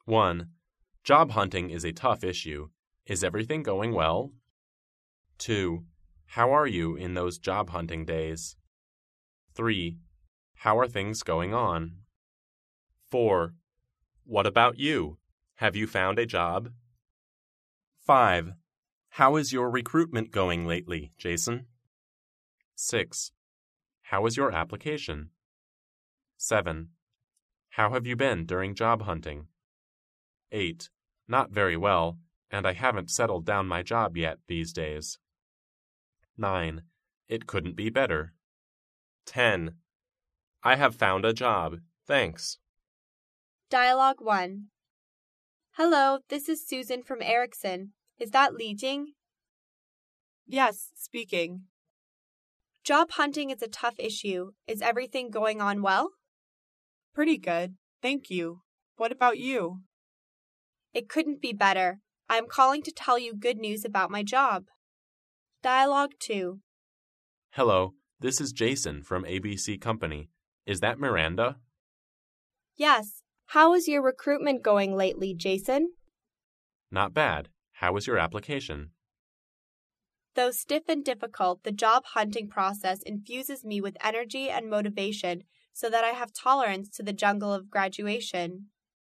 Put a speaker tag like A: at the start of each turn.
A: 1. Job hunting is a tough issue. Is everything going well? 2. How are you in those job hunting days? 3. How are things going on? 4. What about you? Have you found a job? 5. How is your recruitment going lately, Jason? 6. How is your application? 7. How have you been during job hunting? 8. Not very well, and I haven't settled down my job yet these days. 9. It couldn't be better. 10. I have found a job, thanks.
B: Dialogue 1. Hello, this is Susan from Ericsson. Is that Li Jing?
C: Yes, speaking.
B: Job hunting is a tough issue. Is everything going on well?
C: Pretty good, thank you. What about you?
B: It couldn't be better. I am calling to tell you good news about my job. Dialogue 2.
A: Hello, this is Jason from ABC Company. Is that Miranda?
B: Yes. How is your recruitment going lately, Jason?
A: Not bad. How is your application?
B: Though stiff and difficult, the job hunting process infuses me with energy and motivation so that I have tolerance to the jungle of graduation.